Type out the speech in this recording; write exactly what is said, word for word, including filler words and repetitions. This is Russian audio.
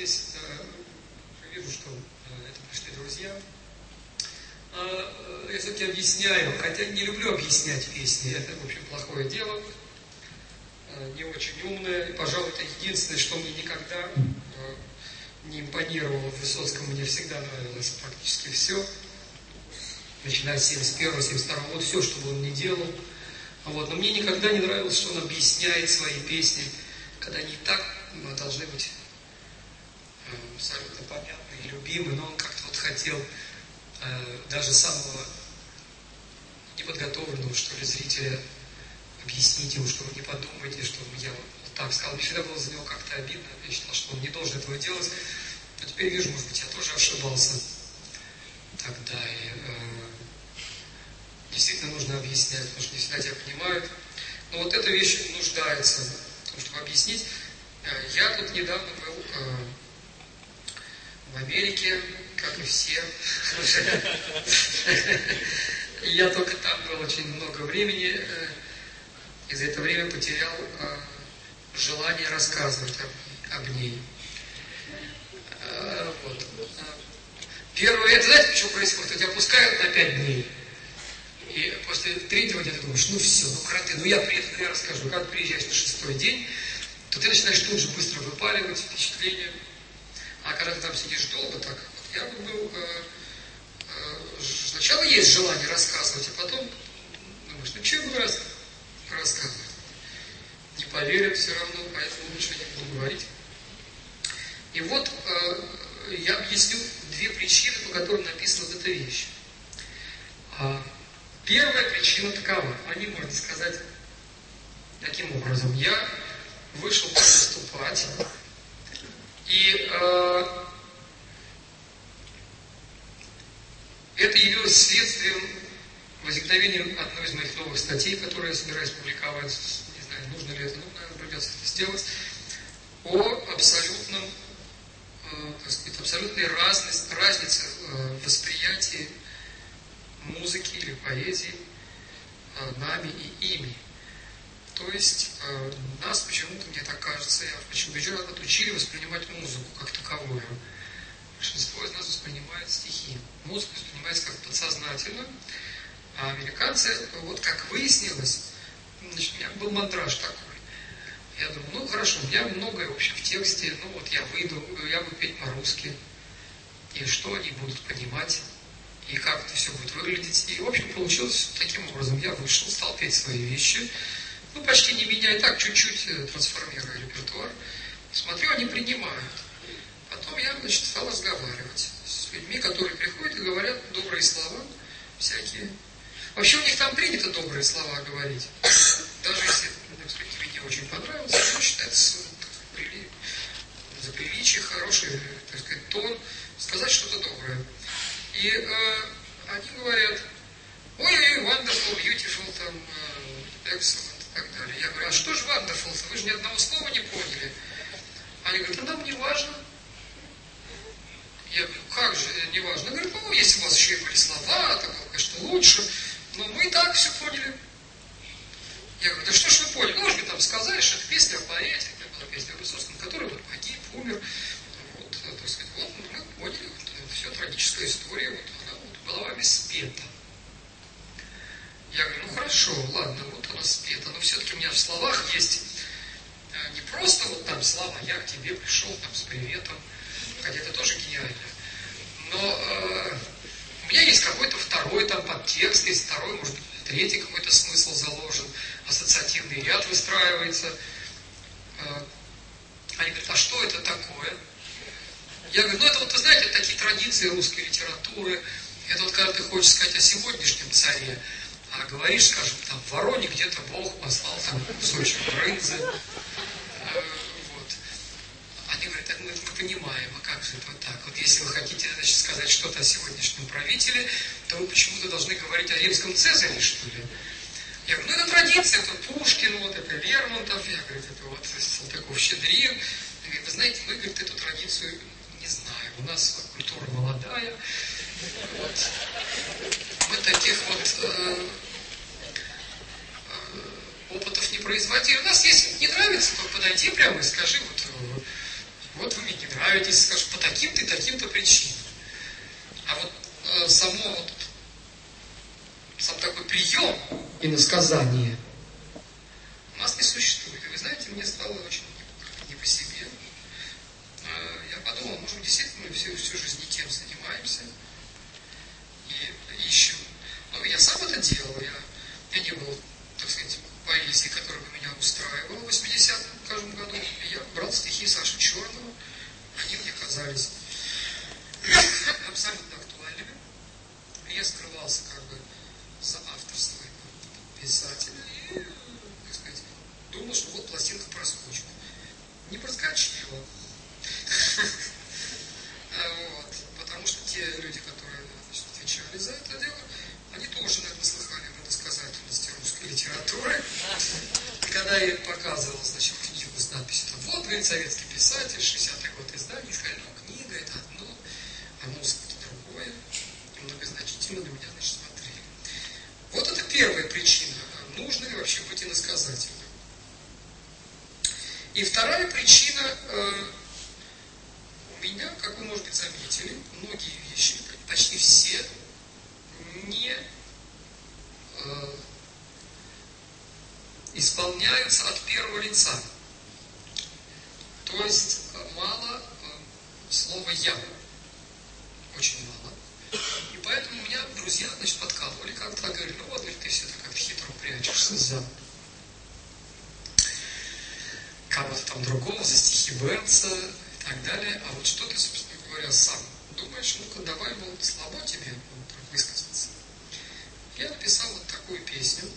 здесь э, вижу, что э, это пришли друзья. Э, я все-таки объясняю, хотя не люблю объяснять песни, это, в общем, плохое дело, э, не очень умное. И, пожалуй, это единственное, что мне никогда э, не импонировало в Высоцком, мне всегда нравилось практически все. Начиная с семьдесят первого семьдесят второго, вот все, что бы он ни делал. Вот. Но мне никогда не нравилось, что он объясняет свои песни, когда они и так должны быть э, абсолютно понятны и любимы, но он как-то вот хотел э, даже самого неподготовленного, что ли, зрителя объяснить ему, что вы не подумайте, что я вот так сказал. Мне всегда было за него как-то обидно, я считал, что он не должен этого делать. Но теперь вижу, может быть, я тоже ошибался тогда. И, э, действительно нужно объяснять, потому что не всегда тебя понимают. Но вот эта вещь нуждается в том, чтобы объяснить. Я тут недавно был э, в Америке, как и все. Я только там был очень много времени, и за это время потерял э, желание рассказывать об, об ней. Э, вот. Первое, это знаете, что происходит? Тебя пускают на пять дней. И после третьего дня ты думаешь, ну все, ну кроты, ну я приеду, я расскажу. Когда приезжаешь на шестой день, то ты начинаешь тут же быстро выпаливать впечатления. А когда ты там сидишь долго, так вот я был, э, э, сначала есть желание рассказывать, а потом думаешь, ну что я буду рас, рассказывать? Не поверят все равно, поэтому ничего не буду говорить. И вот э, я объясню две причины, по которым написана вот эта вещь. Первая причина такова. Они, можно сказать, таким образом. Я вышел выступать, и э, это явилось следствием возникновения одной из моих новых статей, которые я собираюсь публиковать. Не знаю, нужно ли это, но, наверное, придется это сделать. О абсолютном, э, так сказать, абсолютной разности, разнице э, восприятия музыки или поэзии э, нами и ими. То есть э, нас почему-то, мне так кажется, я очень убежден, отучили воспринимать музыку как таковую. Большинство из нас воспринимает стихи. Музыку воспринимается как подсознательно, а американцы, вот как выяснилось, значит, у меня был мандраж такой. Я думаю, ну хорошо, у меня многое вообще в тексте, ну вот я выйду, я буду петь по-русски, и что они будут понимать, и как это все будет выглядеть. И, в общем, получилось таким образом. Я вышел, стал петь свои вещи, ну, почти не меняя, так, чуть-чуть трансформируя репертуар. Смотрю, они принимают. Потом я, значит, стал разговаривать с людьми, которые приходят и говорят добрые слова всякие. Вообще у них там принято добрые слова говорить. Даже если, так сказать, тебе не очень понравилось, это считается за приличие, хороший, так сказать, тон, сказать что-то доброе. И э, они говорят, ой, wonderful, beautiful, там, э, excellent и так далее. Я говорю, а что же wonderful? Вы же ни одного слова не поняли. Они говорят, ну нам не важно. Я говорю, как же не важно? Они говорят, ну, если у вас еще и были слова, то было, конечно, лучше. Но мы и так все поняли. Я говорю, да что ж вы поняли? Ну, может быть, там сказали, что это песня о поэте, это была песня о Высоцком, который вот погиб, умер. Вот, так сказать, вот мы поняли, вот, все, трагическая история, вот она вот была вами спета. Я говорю, ну хорошо, ладно, вот она спета, но все-таки у меня в словах есть не просто вот там слова, я к тебе пришел там с приветом, хотя это тоже гениально, но э, у меня есть какой-то второй там подтекст, есть второй, может быть, третий какой-то смысл заложен, ассоциативный ряд выстраивается. Э, они говорят, а что это такое? Я говорю, ну это вот, вы знаете, такие традиции русской литературы, это вот когда ты хочешь сказать о сегодняшнем царе, а говоришь, скажем, там, в Вороне где-то Бог послал там кусочек брынзы. Вот. Они говорят, мы, мы понимаем, а как же это вот так? Вот если вы хотите, значит, сказать что-то о сегодняшнем правителе, то вы почему-то должны говорить о римском Цезаре, что ли? Я говорю, ну это традиция, это Пушкин, вот это Лермонтов, я говорю, это вот Салтыков-Щедрин. Вы знаете, мы, говорит, эту традицию не знаю, у нас культура молодая, вот. Мы таких вот э, э, опытов не производили. У нас, если не нравится, то подойди прямо и скажи, вот, вот вы мне не нравитесь. справитесь, скажут, по таким-то и таким-то причинам. А вот э, само вот, сам такой прием иносказания у нас не существует. И вы знаете, мне стало очень не по себе. Э, я подумал, может быть, действительно мы всю, всю жизнь не тем занимаемся и ищем. Но я сам это делал, я, я не был, так сказать, поэзии, которая бы меня устраивала в восьмидесятом, скажем, году. И я брал стихи Саши Черного, они мне казались абсолютно актуальными. И я скрывался как бы за авторство писателя и, так сказать, думал, что вот пластинка проскочит. Не проскочила. Вот. Потому что те люди, которые отвечали за это дело, они тоже, наверное, слыхали об иносказательности русской литературы. Когда я показывал, значит, книгу с надписью, там, вот, говорит, советский писатель, шестидесятый год издания, сказали, ну, книга это одно, а музыка это другое. И многозначительно на меня, значит, смотрели. Вот это первая причина. Нужно ли вообще быть иносказательным? И вторая причина, э, у меня, как вы, может быть, заметили, многие вещи, почти все, не э, исполняются от первого лица. То есть мало э, слова «я». Очень мало. И поэтому меня друзья, значит, подкалывали как-то, говорили, ну вот, говорит, ты все так как хитро прячешься за кого-то там другого, за стихи Бернса и так далее. А вот что ты, собственно говоря, сам думаешь, ну-ка давай, мол, слабо тебе вот, высказаться. Я написал вот такую песню.